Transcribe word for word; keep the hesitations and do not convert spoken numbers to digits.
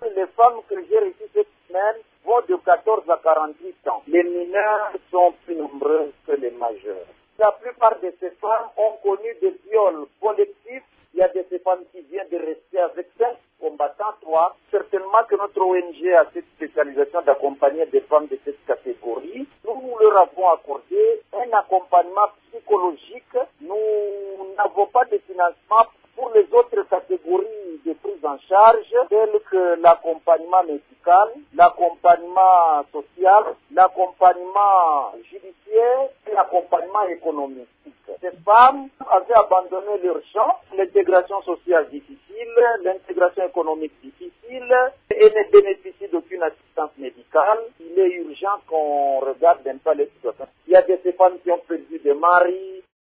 les femmes que j'ai reçues cette semaine vont de quatorze à quarante-huit ans. Les mineurs sont plus nombreux que les majeurs. La plupart de ces femmes ont connu des viols collectifs. Il y a de ces femmes qui viennent de rester avec cinq combattants, trois. Certainement que notre O N G a cette spécialisation d'accompagner des femmes de cette catégorie. Nous, nous leur avons accordé un accompagnement psychologique. Nous n'avons pas de financement pour les autres catégories de prise en charge, telles que l'accompagnement médical, l'accompagnement social, l'accompagnement judiciaire et l'accompagnement économique. Ces femmes avaient abandonné leur champ, l'intégration sociale difficile, l'intégration économique difficile et ne bénéficient d'aucune assistance médicale. Il est urgent qu'on regarde un peu les situations. Il y a des femmes qui ont perdu des maris,